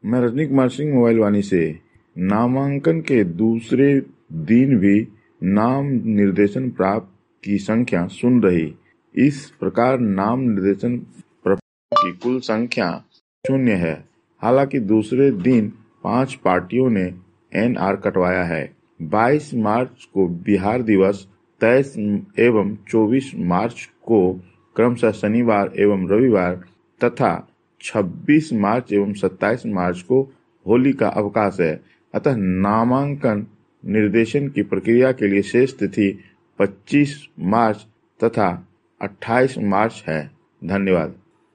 मैं रजनी कुमार सिंह मोबाइल वाणी से नामांकन के दूसरे दिन भी नाम निर्देशन प्राप्त की संख्या सुन रही। इस प्रकार नाम निर्देशन प्रपत्रों की कुल संख्या 0 है। हालांकि दूसरे दिन 5 पार्टियों ने एनआर कटवाया है। 22 मार्च को बिहार दिवस, 23 एवं 24 मार्च को क्रमशः शनिवार एवं रविवार तथा 26 मार्च एवं 27 मार्च को होली का अवकाश है। अतः नामांकन निर्देशन की प्रक्रिया के लिए शेष तिथि 25 मार्च तथा 28 मार्च है। धन्यवाद।